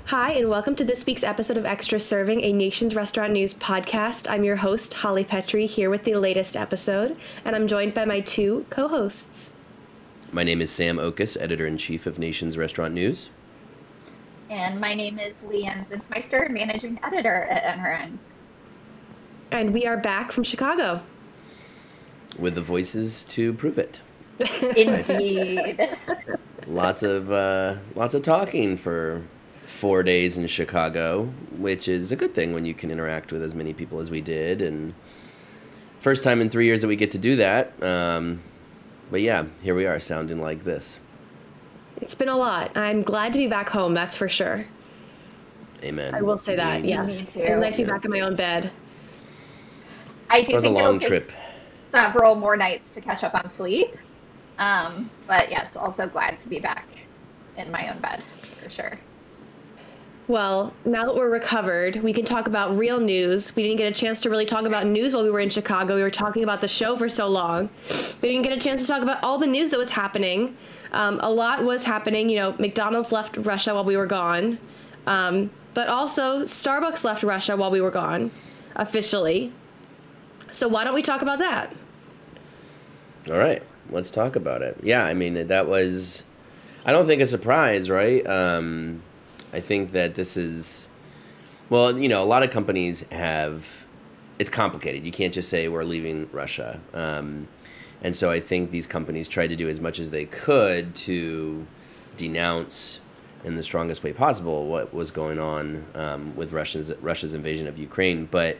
Hi, and welcome to this week's episode of Extra Serving, a Nation's Restaurant News podcast. I'm your host, Holly Petrie, here with the latest episode, and I'm joined by my two co-hosts. My name is Sam Okus, Editor-in-Chief of Nation's Restaurant News. And my name is Leanne Zinsmeister, Managing Editor at NRN. And we are back from Chicago. With the voices to prove it. Indeed. Lots of talking for 4 days in Chicago, which is a good thing when you can interact with as many people as we did. And first time in 3 years that we get to do that. But yeah, here we are sounding like this. It's been a lot. I'm glad to be back home, that's for sure. Amen. I will say that, yes. Me too. It's nice to be back in my own bed. I do It was a think long it'll take trip. several more nights to catch up on sleep. But yes, also glad to be back in my own bed, for sure. Well, now that we're recovered, we can talk about real news. We didn't get a chance to really talk about news while we were in Chicago. We were talking about the show for so long. We didn't get a chance to talk about all the news that was happening. A lot was happening. You know, McDonald's left Russia while we were gone. But also, Starbucks left Russia while we were gone, officially. So why don't we talk about that? All right, let's talk about it. Yeah, I mean, that was, I don't think, a surprise, right? I think that this is, well, you know, a lot of companies have, it's complicated. You can't just say we're leaving Russia. And so I think these companies tried to do as much as they could to denounce in the strongest way possible what was going on with Russia's invasion of Ukraine. But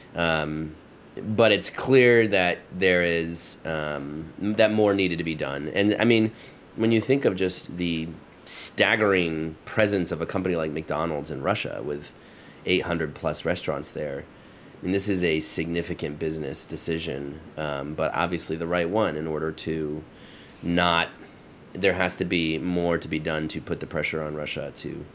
it's clear that there is, that more needed to be done. And I mean, when you think of just the staggering presence of a company like McDonald's in Russia with 800 plus restaurants there, I mean, this is a significant business decision, but obviously the right one in order to not, there has to be more to be done to put the pressure on Russia to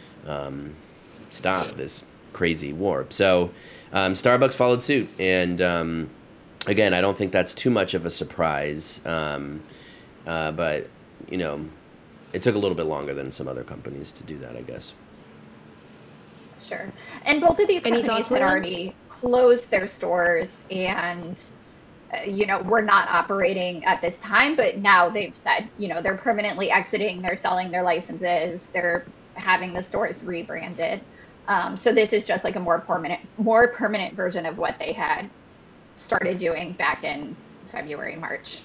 stop this crazy war. So Starbucks followed suit. And again, I don't think that's too much of a surprise. But, you know, it took a little bit longer than some other companies to do that, I guess. Sure. And both of these Any companies thoughts, had Leanne? already closed their stores and, were not operating at this time. But now they've said, they're permanently exiting, they're selling their licenses, they're having the stores rebranded. So this is just like a more permanent version of what they had started doing back in February, March.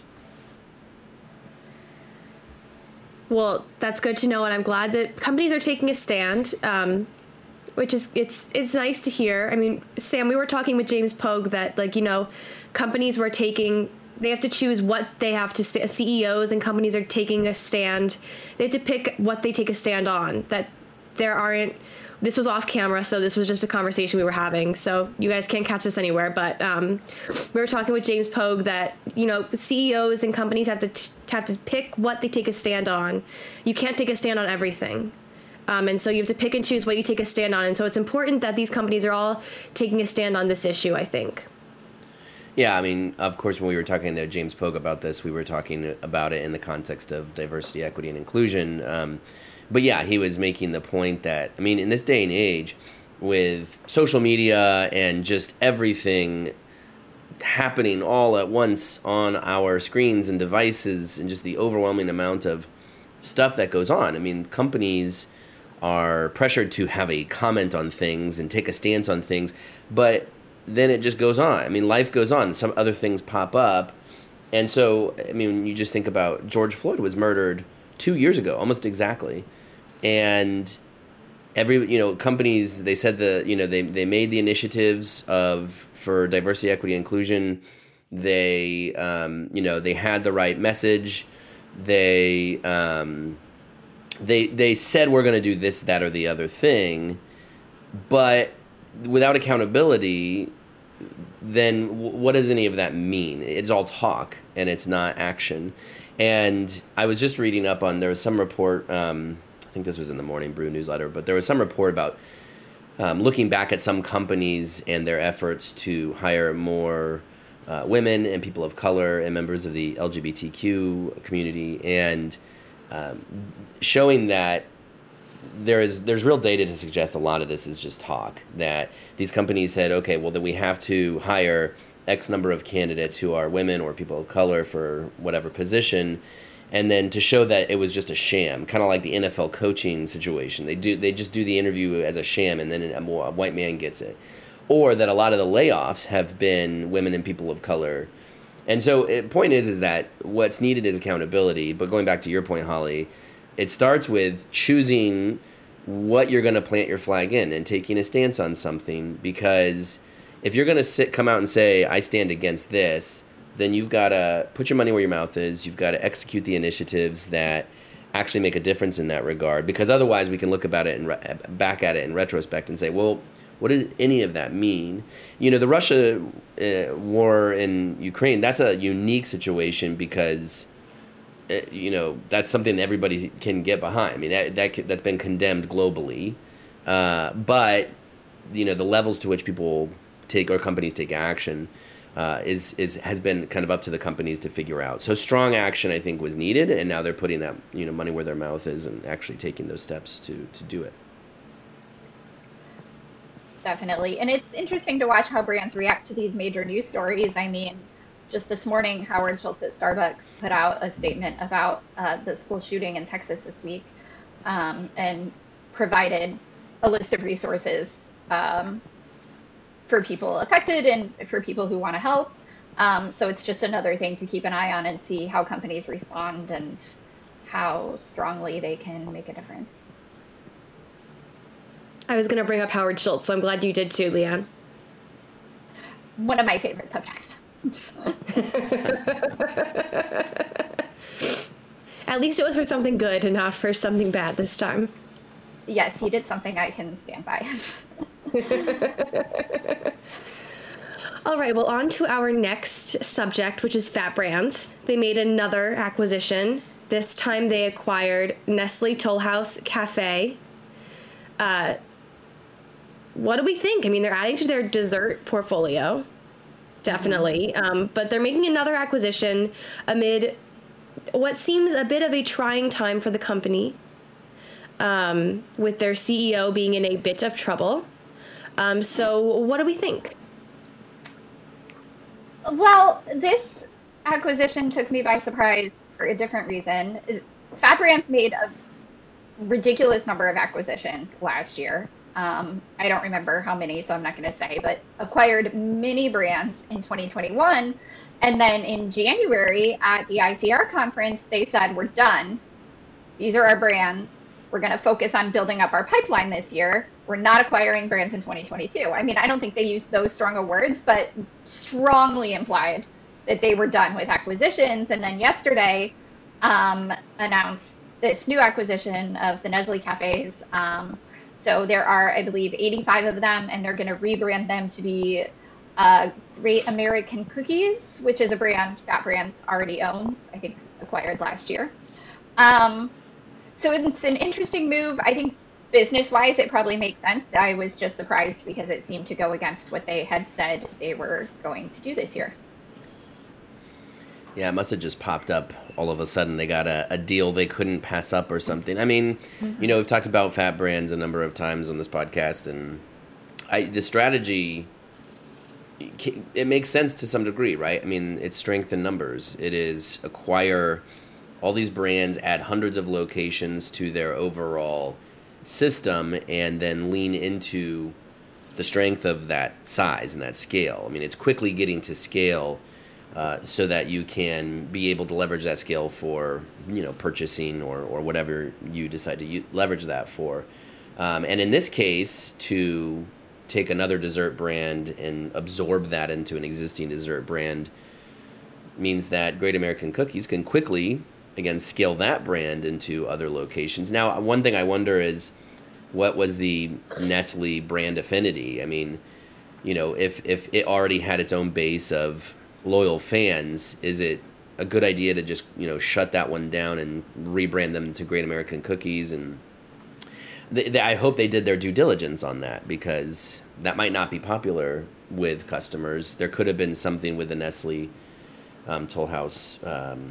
Well, that's good to know, and I'm glad that companies are taking a stand, which is it's nice to hear. I mean, Sam, we were talking with James Pogue that, companies were taking, they have to choose what they have to CEOs and companies are taking a stand. They have to pick what they take a stand on. That there aren't. This was off camera, so this was just a conversation we were having. So you guys can't catch this anywhere. But we were talking with James Pogue that, CEOs and companies have to pick what they take a stand on. You can't take a stand on everything. And so you have to pick and choose what you take a stand on. And so it's important that these companies are all taking a stand on this issue, I think. Yeah, I mean, of course, when we were talking to James Pogue about this, we were talking about it in the context of diversity, equity, and inclusion. But yeah, he was making the point that, I mean, in this day and age, with social media and just everything happening all at once on our screens and devices and just the overwhelming amount of stuff that goes on, I mean, companies are pressured to have a comment on things and take a stance on things, but then it just goes on. I mean, life goes on. Some other things pop up. And so, I mean, when you just think about George Floyd was murdered 2 years ago, almost exactly. And companies, they said they made the initiatives for diversity, equity, inclusion. They, they had the right message. They said we're going to do this, that, or the other thing. But without accountability, then what does any of that mean? It's all talk and it's not action. And I was just reading up on, there was some report, I think this was in the Morning Brew newsletter, but there was some report about looking back at some companies and their efforts to hire more women and people of color and members of the LGBTQ community, and showing that there's real data to suggest a lot of this is just talk, that these companies said, okay, well then we have to hire X number of candidates who are women or people of color for whatever position, and then to show that it was just a sham, kind of like the NFL coaching situation. They just do the interview as a sham, and then a white man gets it, or that a lot of the layoffs have been women and people of color. And so point is that what's needed is accountability. But going back to your point, Holly, it starts with choosing what you're going to plant your flag in and taking a stance on something, because if you're going to come out and say, I stand against this, then you've got to put your money where your mouth is. You've got to execute the initiatives that actually make a difference in that regard, because otherwise we can look about it and back at it in retrospect and say, well, what does any of that mean? You know, the Russia war in Ukraine, that's a unique situation because, you know, that's something that everybody can get behind. I mean, that's been condemned globally. But, you know, the levels to which people take or companies take action has been kind of up to the companies to figure out. So strong action, I think, was needed, and now they're putting that, you know, money where their mouth is and actually taking those steps to do it. Definitely. And it's interesting to watch how brands react to these major news stories. I mean, just this morning, Howard Schultz at Starbucks put out a statement about the school shooting in Texas this week, and provided a list of resources for people affected and for people who want to help. So it's just another thing to keep an eye on and see how companies respond and how strongly they can make a difference. I was going to bring up Howard Schultz, so I'm glad you did too, Leanne. One of my favorite subjects. At least it was for something good and not for something bad this time. Yes, he did something I can stand by. All right, well, on to our next subject, which is FAT Brands. They made another acquisition. This time they acquired Nestle Toll House Cafe. What do we think? I mean, they're adding to their dessert portfolio, definitely. But they're making another acquisition amid what seems a bit of a trying time for the company, with their CEO being in a bit of trouble. So what do we think? Well, this acquisition took me by surprise for a different reason. FAT Brands made a ridiculous number of acquisitions last year. I don't remember how many, so I'm not going to say, but acquired many brands in 2021. And then in January at the ICR conference, they said, we're done. These are our brands. We're going to focus on building up our pipeline this year. We're not acquiring brands in 2022. I mean, I don't think they used those strong of words, but strongly implied that they were done with acquisitions. And then yesterday announced this new acquisition of the Nestle cafes. So there are, I believe, 85 of them, and they're going to rebrand them to be Great American Cookies, which is a brand FAT Brands already owns, I think acquired last year. So it's an interesting move. I think business-wise, it probably makes sense. I was just surprised because it seemed to go against what they had said they were going to do this year. Yeah, it must have just popped up all of a sudden. They got a deal they couldn't pass up or something. I mean, you know, we've talked about FAT Brands a number of times on this podcast, and the strategy, it makes sense to some degree, right? I mean, it's strength in numbers. It is acquire all these brands, add hundreds of locations to their overall system, and then lean into the strength of that size and that scale. I mean, it's quickly getting to scale so that you can be able to leverage that scale for, you know, purchasing or whatever you decide to leverage that for. And in this case, to take another dessert brand and absorb that into an existing dessert brand means that Great American Cookies can quickly, again, scale that brand into other locations. Now, one thing I wonder is, what was the Nestle brand affinity? I mean, you know, if it already had its own base of loyal fans, is it a good idea to just, you know, shut that one down and rebrand them to Great American Cookies? And I hope they did their due diligence on that, because that might not be popular with customers. There could have been something with the Nestle Toll House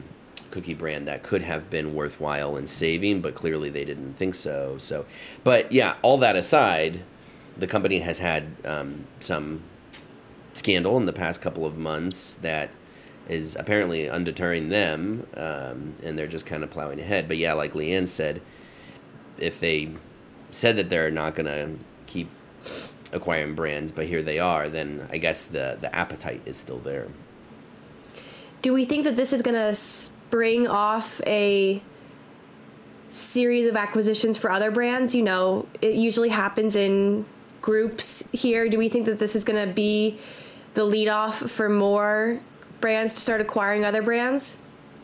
cookie brand that could have been worthwhile in saving, but clearly they didn't think so. But yeah, all that aside, the company has had some scandal in the past couple of months that is apparently undeterring them, and they're just kind of plowing ahead. But yeah, like Leanne said, if they said that they're not going to keep acquiring brands, but here they are, then I guess the appetite is still there. Do we think that this is going to spring off a series of acquisitions for other brands? You know, it usually happens in groups here. Do we think that this is going to be the lead off for more brands to start acquiring other brands?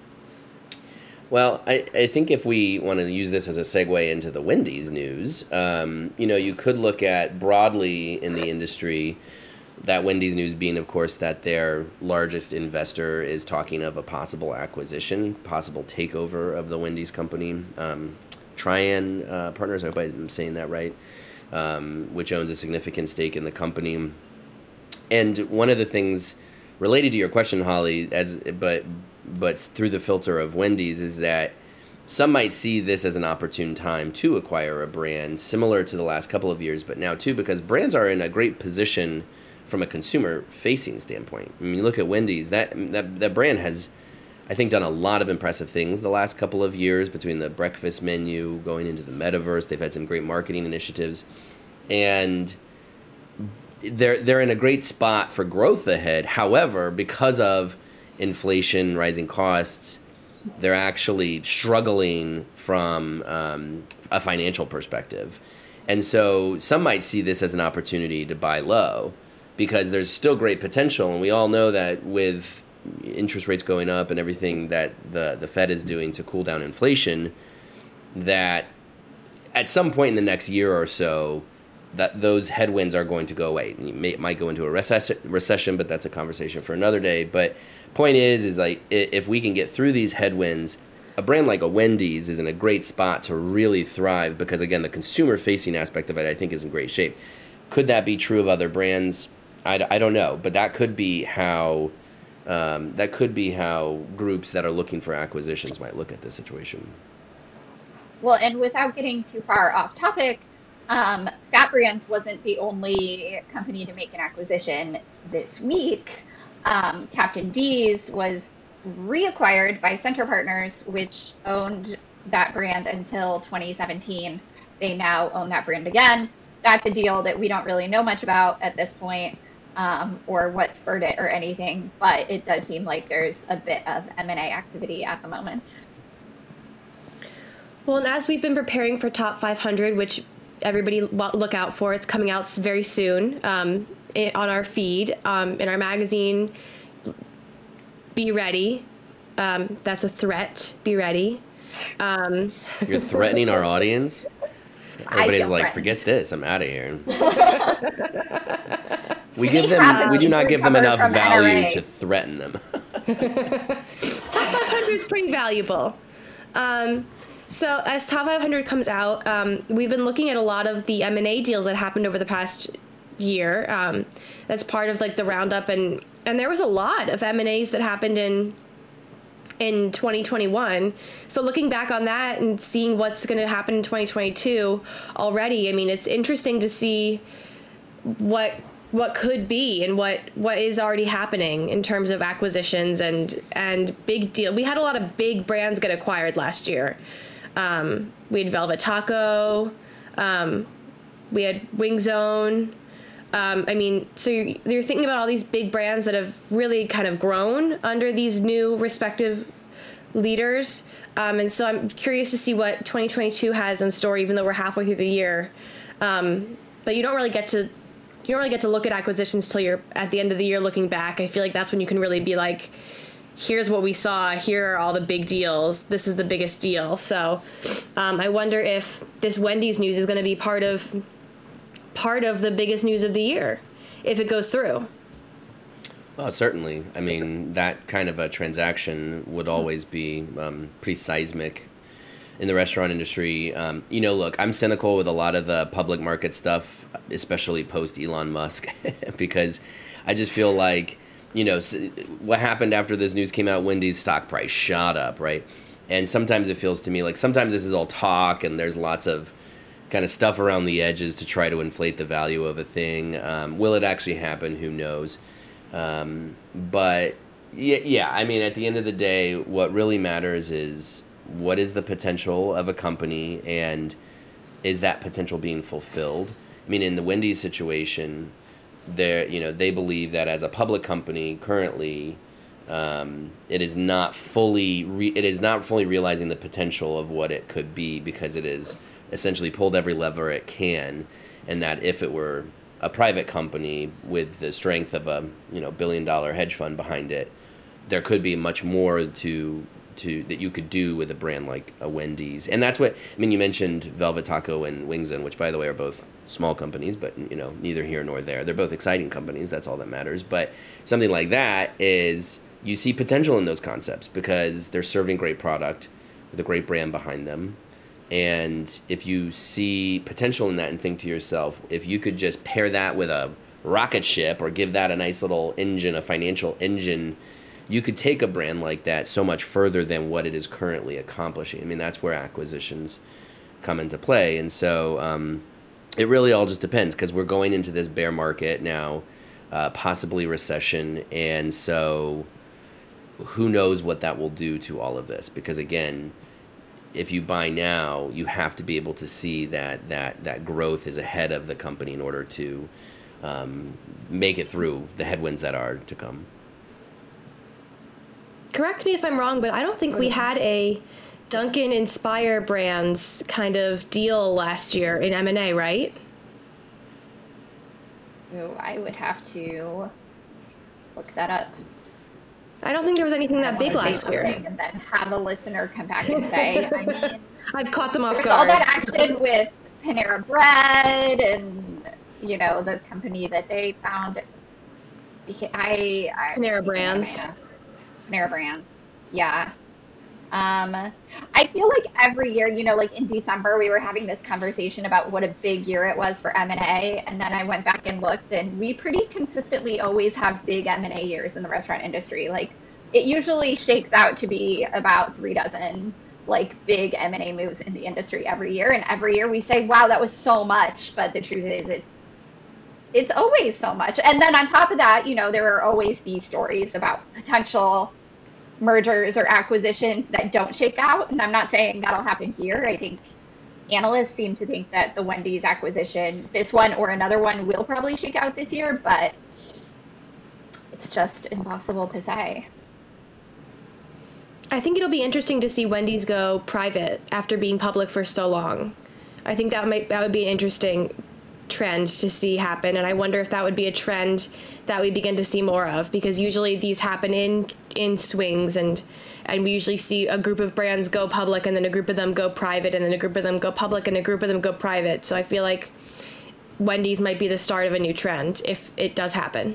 Well, I think if we want to use this as a segue into the Wendy's news, you could look at broadly in the industry, that Wendy's news being, of course, that their largest investor is talking of a possible acquisition, possible takeover of the Wendy's company. Trian Partners, I hope I'm saying that right, which owns a significant stake in the company. And one of the things related to your question, Holly, but through the filter of Wendy's, is that some might see this as an opportune time to acquire a brand similar to the last couple of years, but now too because brands are in a great position from a consumer-facing standpoint. I mean, you look at Wendy's, that brand has, I think, done a lot of impressive things the last couple of years, between the breakfast menu, going into the metaverse. They've had some great marketing initiatives, and they're in a great spot for growth ahead. However, because of inflation, rising costs, they're actually struggling from a financial perspective. And so some might see this as an opportunity to buy low, because there's still great potential. And we all know that with interest rates going up and everything that the Fed is doing to cool down inflation, that at some point in the next year or so, that those headwinds are going to go away. It might go into a recession, but that's a conversation for another day. But point is like, if we can get through these headwinds, a brand like a Wendy's is in a great spot to really thrive, because again, the consumer-facing aspect of it, I think, is in great shape. Could that be true of other brands? I don't know, but that could be how groups that are looking for acquisitions might look at this situation. Well, and without getting too far off topic, Fat Brands wasn't the only company to make an acquisition this week. Captain D's was reacquired by Center Partners, which owned that brand until 2017. They now own that brand again. That's a deal that we don't really know much about at this point, or what spurred it or anything, but it does seem like there's a bit of M&A activity at the moment. Well, and as we've been preparing for Top 500, which everybody look out for, it's coming out very soon on our feed, in our magazine. Be ready. That's a threat. Be ready. You're threatening our audience? Everybody's like, threatened. Forget this. I'm out of here. We do not give them enough value NRA to threaten them. Top 500 is pretty valuable. So as Top 500 comes out, we've been looking at a lot of the M&A deals that happened over the past year. That's part of like the roundup, and there was a lot of M&As that happened in 2021. So looking back on that and seeing what's going to happen in 2022 already, I mean, it's interesting to see what could be and what is already happening in terms of acquisitions and big deal. We had a lot of big brands get acquired last year. We had Velvet Taco, we had Wing Zone. I mean, so you're thinking about all these big brands that have really kind of grown under these new respective leaders. And so I'm curious to see what 2022 has in store, even though we're halfway through the year. But you don't really get to look at acquisitions till you're at the end of the year looking back. I feel like that's when you can really be like, here's what we saw, here are all the big deals, this is the biggest deal. So I wonder if this Wendy's news is going to be part of the biggest news of the year, if it goes through. Well, certainly. I mean, that kind of a transaction would always be pretty seismic in the restaurant industry. Look, I'm cynical with a lot of the public market stuff, especially post Elon Musk, because I just feel like what happened after this news came out, Wendy's stock price shot up, right? And sometimes it feels to me like sometimes this is all talk and there's lots of kind of stuff around the edges to try to inflate the value of a thing. Will it actually happen? Who knows? But yeah, I mean, at the end of the day, what really matters is what is the potential of a company and is that potential being fulfilled? I mean, in the Wendy's situation, they believe that as a public company currently, it is not fully realizing the potential of what it could be because it is essentially pulled every lever it can, and that if it were a private company with the strength of a billion-dollar hedge fund behind it, there could be much more to that you could do with a brand like a Wendy's. And that's what I mean. You mentioned Velvet Taco and Wing Zone, which by the way are both small companies, but neither here nor there. They're both exciting companies. That's all that matters. But something like that is you see potential in those concepts because they're serving great product with a great brand behind them. And if you see potential in that and think to yourself, if you could just pair that with a rocket ship or give that a nice little engine, a financial engine, you could take a brand like that so much further than what it is currently accomplishing. I mean, that's where acquisitions come into play. And so it really all just depends because we're going into this bear market now, possibly recession. And so who knows what that will do to all of this? Because again, if you buy now, you have to be able to see that growth is ahead of the company in order to make it through the headwinds that are to come. Correct me if I'm wrong, but I don't think we had a Dunkin' Inspire Brands kind of deal last year in M&A, right? Oh, I would have to look that up. I don't think there was anything that big last year. And then have a listener come back and say, I mean, I've caught them off there's guard. all that action with Panera Bread and, the company that they found. Panera Brands. Panera Brands. Yeah. I feel like every year, like in December, we were having this conversation about what a big year it was for M&A. And then I went back and looked, and we pretty consistently always have big M&A years in the restaurant industry. Like it usually shakes out to be about 36 like big M&A moves in the industry every year. And every year we say, wow, that was so much. But the truth is it's always so much. And then on top of that, there are always these stories about potential mergers or acquisitions that don't shake out. And I'm not saying that'll happen here. I think analysts seem to think that the Wendy's acquisition, this one or another one, will probably shake out this year, but it's just impossible to say. I think it'll be interesting to see Wendy's go private after being public for so long. I think that would be an interesting trend to see happen, and I wonder if that would be a trend that we begin to see more of, because usually these happen in swings, and we usually see a group of brands go public and then a group of them go private and then a group of them go public and a group of them go private. So I feel like Wendy's might be the start of a new trend if it does happen.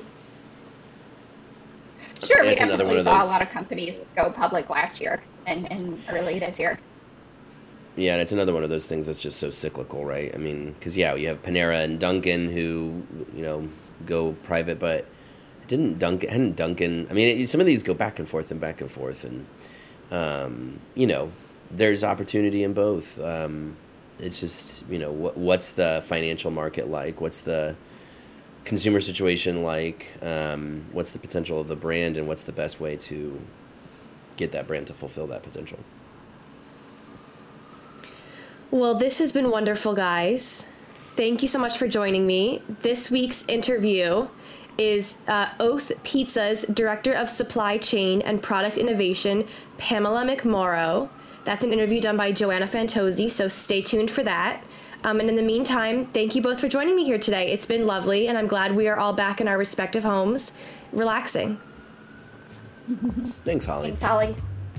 Sure, we definitely saw a lot of companies go public last year and early this year. Yeah, and it's another one of those things that's just so cyclical, right? I mean, because, you have Panera and Dunkin' who, go private, but hadn't Dunkin', I mean, some of these go back and forth. And, there's opportunity in both. It's just, what's the financial market like? What's the consumer situation like? What's the potential of the brand, and what's the best way to get that brand to fulfill that potential? Well, this has been wonderful, guys. Thank you so much for joining me. This week's interview is Oath Pizza's Director of Supply Chain and Product Innovation, Pamela McMorrow. That's an interview done by Joanna Fantozzi, so stay tuned for that. And in the meantime, thank you both for joining me here today. It's been lovely, and I'm glad we are all back in our respective homes, relaxing. Thanks, Holly. Thanks, Holly.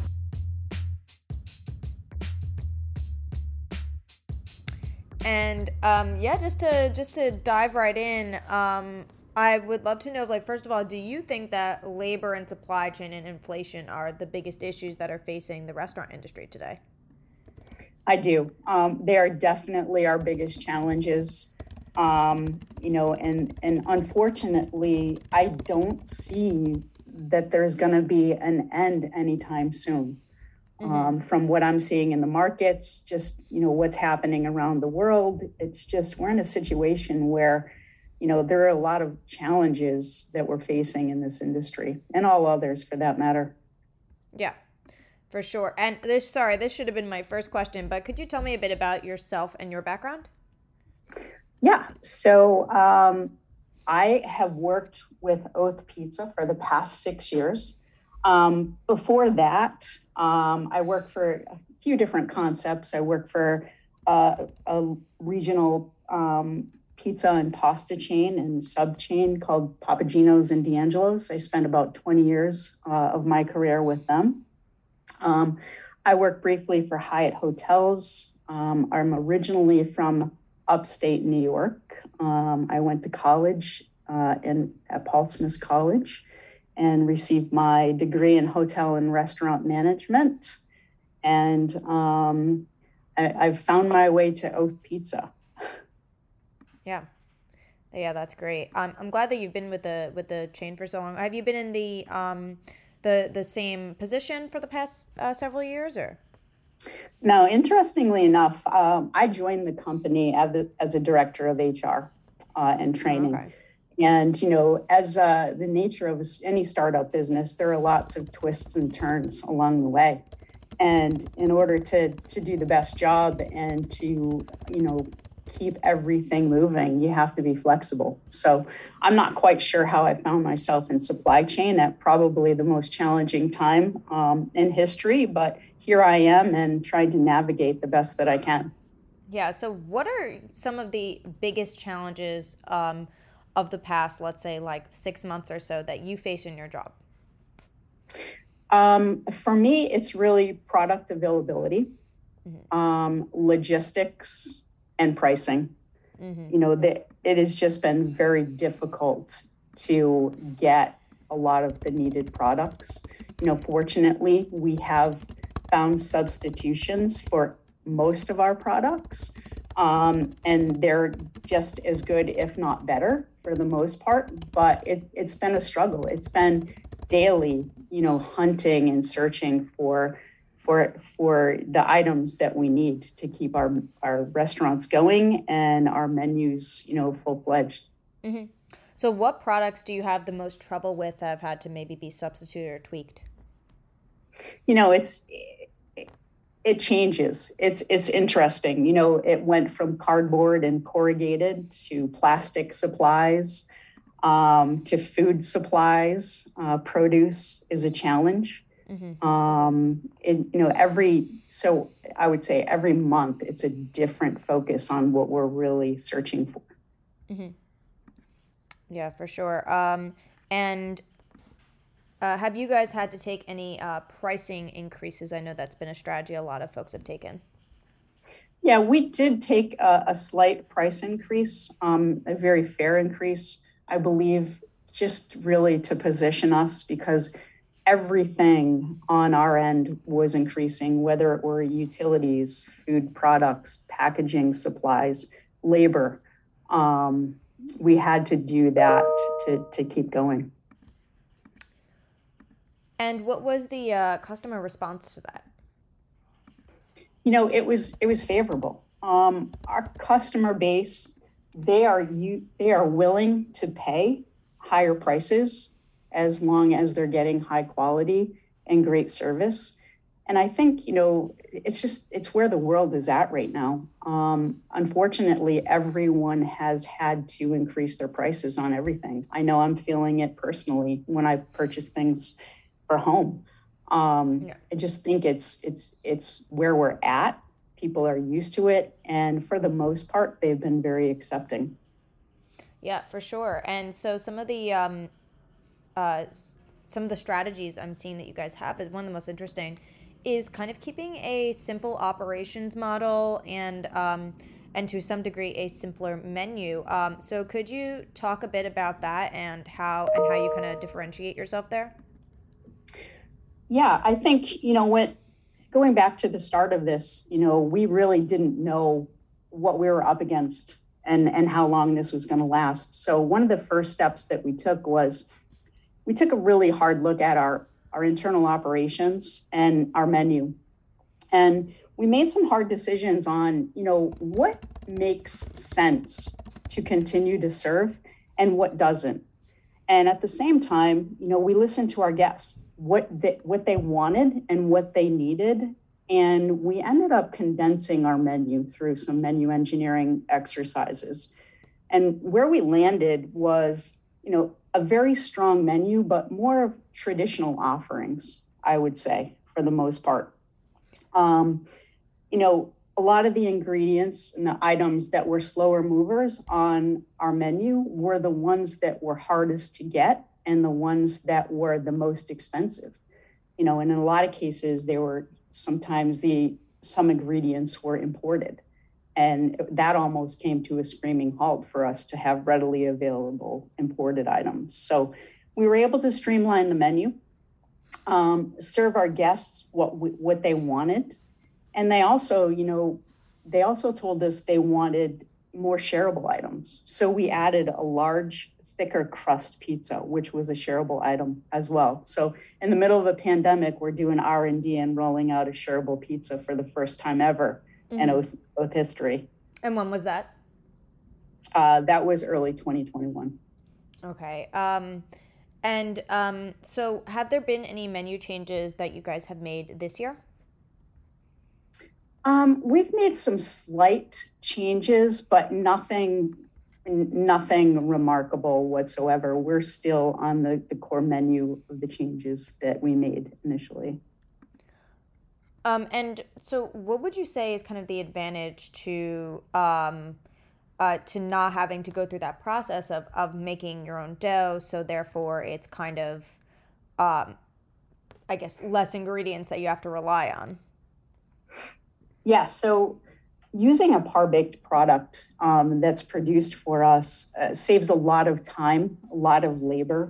And just to dive right in, I would love to know, first of all, do you think that labor and supply chain and inflation are the biggest issues that are facing the restaurant industry today? I do. They are definitely our biggest challenges. And unfortunately, I don't see that there's going to be an end anytime soon. From what I'm seeing in the markets, just, what's happening around the world, it's just, we're in a situation where, there are a lot of challenges that we're facing in this industry and all others for that matter. Yeah, for sure. And this should have been my first question, but could you tell me a bit about yourself and your background? Yeah. So I have worked with Oath Pizza for the past 6 years. Before that, I worked for a few different concepts. I worked for a regional pizza and pasta chain and sub chain called Papagino's and D'Angelo's. I spent about 20 years of my career with them. I worked briefly for Hyatt Hotels. I'm originally from upstate New York. I went to college at Paul Smith College and received my degree in hotel and restaurant management. And I've found my way to Oath Pizza. Yeah, that's great. I'm glad that you've been with the chain for so long. Have you been in the same position for the past several years, or? No, interestingly enough, I joined the company as a director of HR and training. Okay. And, as the nature of any startup business, there are lots of twists and turns along the way. And in order to do the best job and to, keep everything moving, you have to be flexible. So I'm not quite sure how I found myself in supply chain at probably the most challenging time in history, but here I am and trying to navigate the best that I can. Yeah. So what are some of the biggest challenges of the past, let's say like 6 months or so, that you face in your job? For me, it's really product availability, logistics, and pricing. It has just been very difficult to get a lot of the needed products. Fortunately, we have found substitutions for most of our products, and they're just as good, if not better, for the most part. But it's been a struggle. It's been daily, hunting and searching for the items that we need to keep our restaurants going and our menus, full-fledged. Mm-hmm. So what products do you have the most trouble with that have had to maybe be substituted or tweaked? It changes. It's interesting. It went from cardboard and corrugated to plastic supplies, to food supplies. Produce is a challenge. So I would say every month it's a different focus on what we're really searching for. Mm-hmm. Yeah, for sure. And have you guys had to take any pricing increases? I know that's been a strategy a lot of folks have taken. Yeah, we did take a slight price increase, a very fair increase, I believe, just really to position us, because everything on our end was increasing, whether it were utilities, food products, packaging supplies, labor. We had to do that to keep going. And what was the customer response to that? It was favorable. Our customer base, they are willing to pay higher prices as long as they're getting high quality and great service. And I think, it's where the world is at right now. Unfortunately, everyone has had to increase their prices on everything. I know I'm feeling it personally when I purchase things for home. I just think it's where we're at. People are used to it. And for the most part, they've been very accepting. Yeah, for sure. And so some of the strategies I'm seeing that you guys have, is one of the most interesting, is kind of keeping a simple operations model and to some degree a simpler menu. So could you talk a bit about that and how you kind of differentiate yourself there? Yeah, I think, going back to the start of this, we really didn't know what we were up against and how long this was going to last. So one of the first steps that we took was, we took a really hard look at our internal operations and our menu. And we made some hard decisions on, what makes sense to continue to serve and what doesn't. And at the same time, we listened to our guests, what they wanted and what they needed. And we ended up condensing our menu through some menu engineering exercises. And where we landed was, a very strong menu, but more traditional offerings, I would say, for the most part. A lot of the ingredients and the items that were slower movers on our menu were the ones that were hardest to get and the ones that were the most expensive. And in a lot of cases, some ingredients were imported. And that almost came to a screaming halt for us to have readily available imported items. So we were able to streamline the menu, serve our guests what they wanted. And they also told us they wanted more shareable items. So we added a large, thicker crust pizza, which was a shareable item as well. So in the middle of a pandemic, we're doing R&D and rolling out a shareable pizza for the first time ever in Oath history. And when was that? That was early 2021. Okay. So have there been any menu changes that you guys have made this year? We've made some slight changes, but nothing remarkable whatsoever. We're still on the core menu of the changes that we made initially. And so what would you say is kind of the advantage to not having to go through that process of making your own dough, so therefore it's kind of, I guess, less ingredients that you have to rely on? Yeah, so using a par-baked product that's produced for us saves a lot of time, a lot of labor.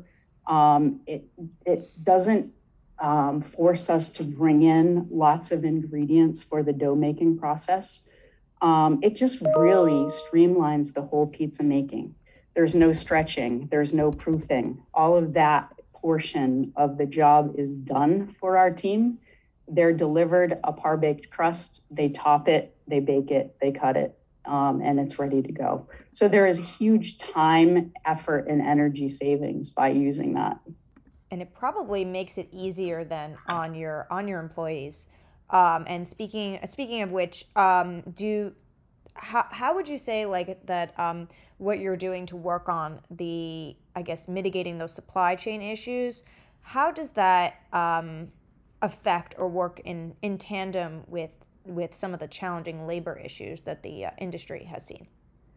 It doesn't force us to bring in lots of ingredients for the dough making process. It just really streamlines the whole pizza making. There's no stretching, there's no proofing. All of that portion of the job is done for our team. They're delivered a par-baked crust, they top it, they bake it, they cut it, and it's ready to go. So there is huge time, effort, and energy savings by using that. And it probably makes it easier than on your employees. And speaking of which, how would you say that what you're doing to work on mitigating those supply chain issues? How does that affect or work in tandem with some of the challenging labor issues that the industry has seen?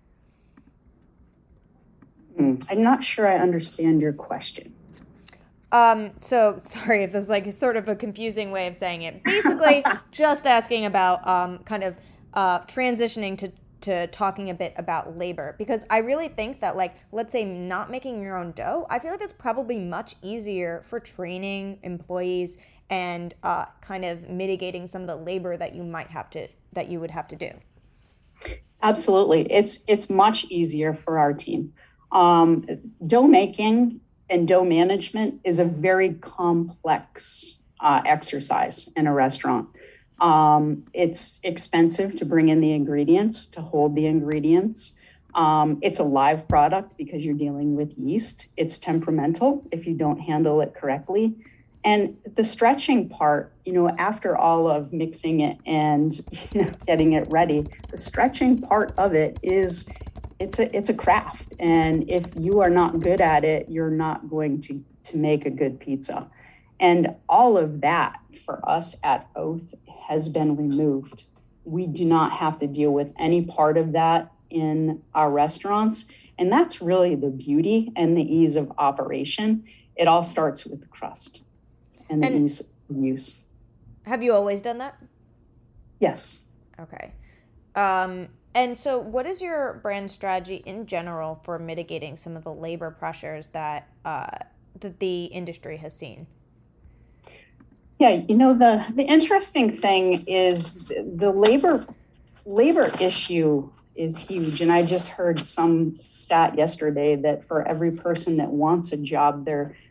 I'm not sure I understand your question. So sorry if this is sort of a confusing way of saying it. Basically, just asking about transitioning to talking a bit about labor, because I really think that let's say not making your own dough, I feel like that's probably much easier for training employees and kind of mitigating some of the labor that you would have to do. Absolutely, it's much easier for our team. Dough making and dough management is a very complex exercise in a restaurant. It's expensive to bring in the ingredients, to hold the ingredients. It's a live product because you're dealing with yeast. It's temperamental if you don't handle it correctly. And the stretching part, after all of mixing it and getting it ready, the stretching part of it is it's a craft. And if you are not good at it, you're not going to make a good pizza. And all of that for us at Oath has been removed. We do not have to deal with any part of that in our restaurants. And that's really the beauty and the ease of operation. It all starts with the crust and the ease of use. Have you always done that? Yes. Okay. And so what is your brand strategy in general for mitigating some of the labor pressures that the industry has seen? Yeah, the interesting thing is the labor issue is huge. And I just heard some stat yesterday that for every person that wants a job, there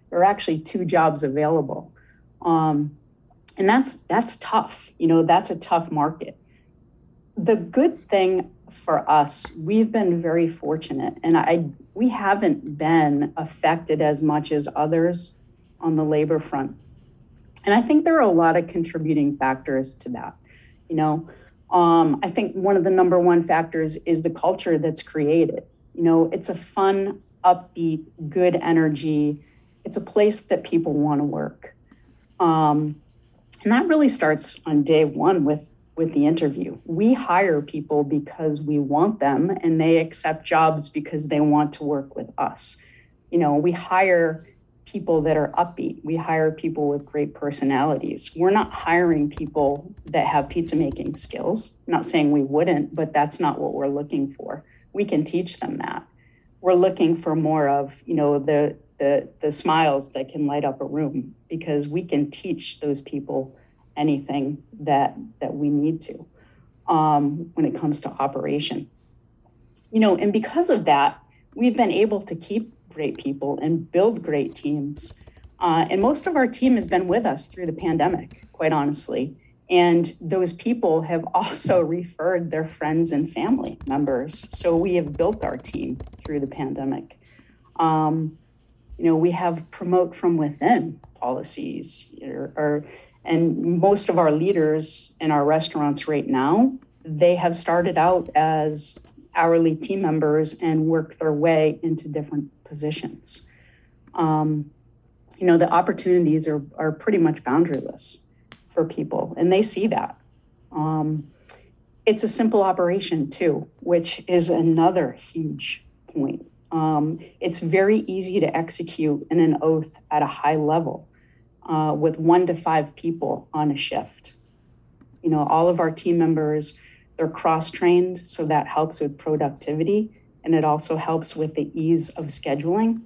there are actually 2 jobs available. And that's tough. That's a tough market. The good thing for us, we've been very fortunate, and we haven't been affected as much as others on the labor front. And I think there are a lot of contributing factors to that. I think one of the number one factors is the culture that's created. It's a fun, upbeat, good energy. It's a place that people want to work. And that really starts on day one with the interview. We hire people because we want them, and they accept jobs because they want to work with us. We hire people that are upbeat. We hire people with great personalities. We're not hiring people that have pizza making skills. I'm not saying we wouldn't, but that's not what we're looking for. We can teach them that. We're looking for more of, the smiles that can light up a room, because we can teach those people anything that we need to when it comes to operation. And because of that, we've been able to keep great people and build great teams. And most of our team has been with us through the pandemic, quite honestly. And those people have also referred their friends and family members. So we have built our team through the pandemic. We have promote from within policies, and most of our leaders in our restaurants right now, they have started out as hourly team members and worked their way into different positions. The opportunities are pretty much boundaryless for people, and they see that. It's a simple operation too, which is another huge point. It's very easy to execute in an oath at a high level with 1 to 5 people on a shift. All of our team members, they're cross-trained, so that helps with productivity, and it also helps with the ease of scheduling.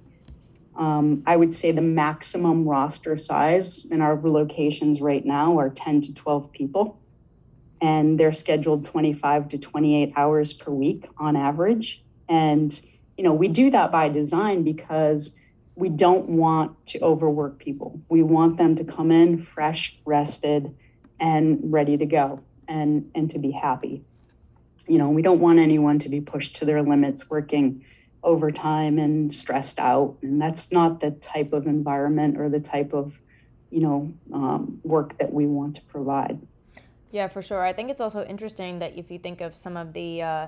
I would say the maximum roster size in our locations right now are 10 to 12 people, and they're scheduled 25 to 28 hours per week on average. And we do that by design because we don't want to overwork people. We want them to come in fresh, rested, and ready to go and to be happy. We don't want anyone to be pushed to their limits, working overtime and stressed out. And that's not the type of environment or the type of, work that we want to provide. Yeah, for sure. I think it's also interesting that if you think of some of the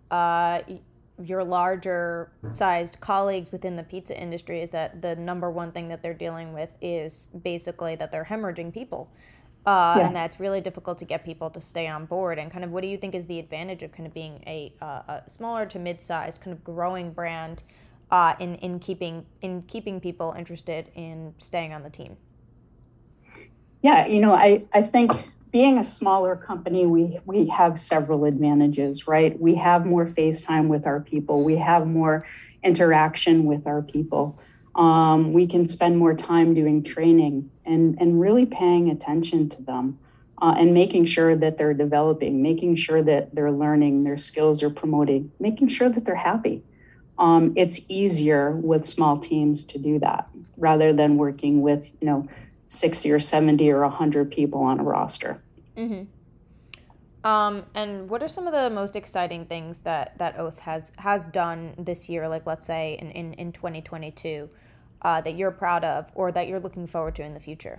your larger sized colleagues within the pizza industry, is that the number one thing that they're dealing with is basically that they're hemorrhaging people. And that's really difficult to get people to stay on board. And kind of what do you think is the advantage of kind of being a smaller to mid-sized kind of growing brand in keeping people interested in staying on the team? Yeah, I think being a smaller company, we have several advantages, right? We have more face time with our people. We have more interaction with our people. We can spend more time doing training and really paying attention to them and making sure that they're developing, making sure that they're learning, their skills are promoting, making sure that they're happy. It's easier with small teams to do that rather than working with, 60 or 70 or 100 people on a roster. Mm-hmm. And what are some of the most exciting things that Oath has done this year, like let's say in 2022, that you're proud of or that you're looking forward to in the future?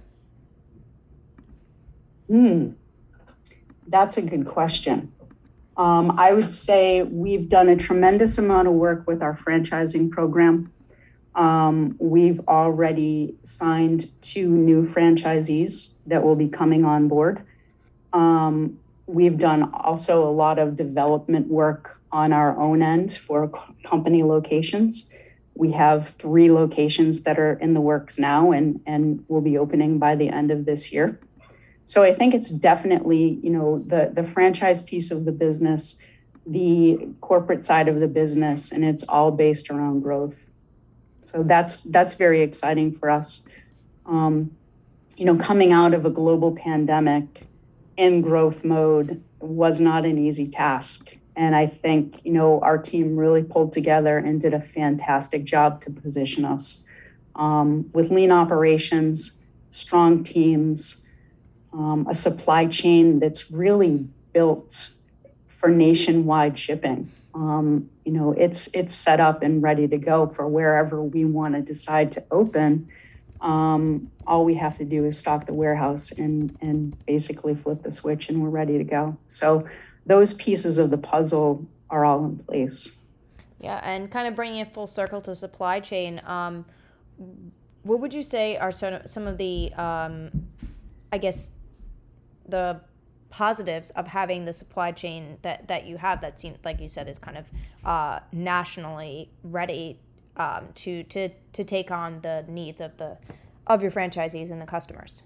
That's a good question. I would say we've done a tremendous amount of work with our franchising program. We've already signed 2 new franchisees that will be coming on board. We've done also a lot of development work on our own end for company locations. We have 3 locations that are in the works now and will be opening by the end of this year. So I think it's definitely, the franchise piece of the business, the corporate side of the business, and it's all based around growth. So that's very exciting for us. Coming out of a global pandemic in growth mode was not an easy task. And I think, our team really pulled together and did a fantastic job to position us with lean operations, strong teams, a supply chain that's really built for nationwide shipping. It's set up and ready to go for wherever we want to decide to open. All we have to do is stock the warehouse and basically flip the switch, and we're ready to go. So those pieces of the puzzle are all in place. Yeah, and kind of bringing it full circle to supply chain, what would you say are some of the, I guess, the positives of having the supply chain that you have that seems, like you said, is kind of nationally ready to take on the needs of your franchisees and the customers?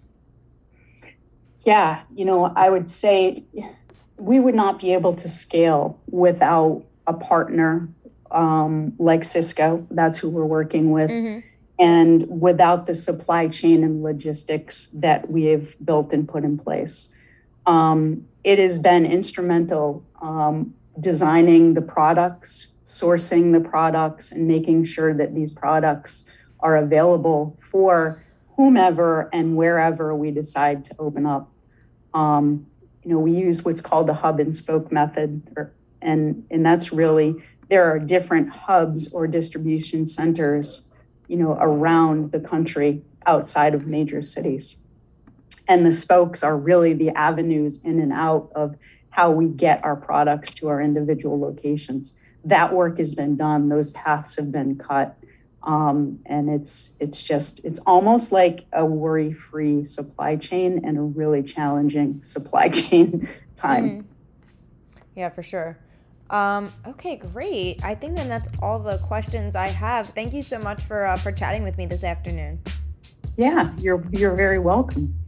Yeah, I would say we would not be able to scale without a partner like Sysco. That's who we're working with. Mm-hmm. And without the supply chain and logistics that we have built and put in place. It has been instrumental designing the products, sourcing the products, and making sure that these products are available for whomever and wherever we decide to open up. We use what's called the hub and spoke method, and that's really, there are different hubs or distribution centers, around the country outside of major cities. And the spokes are really the avenues in and out of how we get our products to our individual locations. That work has been done. Those paths have been cut. And it's almost like a worry-free supply chain and a really challenging supply chain time. Mm-hmm. Yeah, for sure. Okay, great. I think then that's all the questions I have. Thank you so much for chatting with me this afternoon. Yeah, you're very welcome.